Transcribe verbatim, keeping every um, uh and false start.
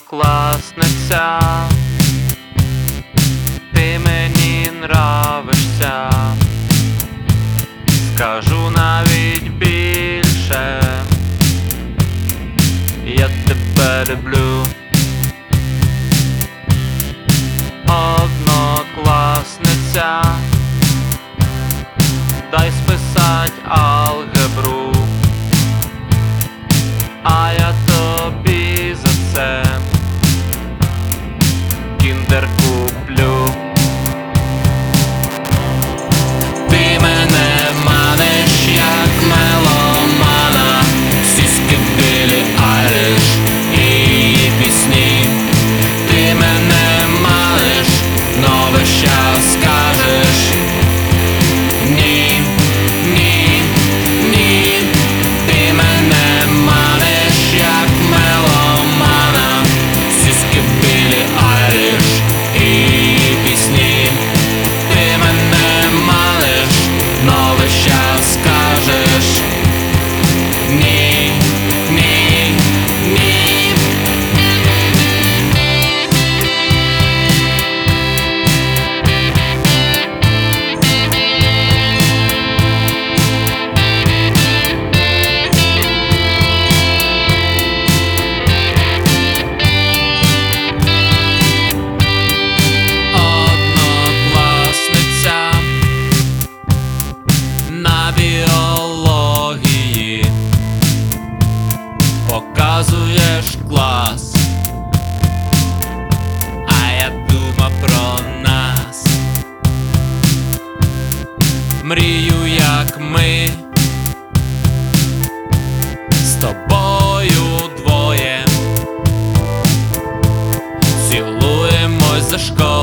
однокласниця, ти мені нравишся, скажу навіть більше, я тебе люблю. Однокласниця, дай списать алгебру, а я тобі за це кіндер куплю. Ти мене маниш, як меломана, сіськи Біллі Айліш і її пісні. Ти мене маниш, но весь час скажеш ні, ні, ні. Ти мене маниш, як меломана, сіськи Біллі Айліш і її пісні. Ти мене маниш, но весь час скажеш ні, ні, ні. Однокласниця на біології, показуєш клас, а я думав про нас. Мрію, як ми з тобою двоє цілуємось за школою.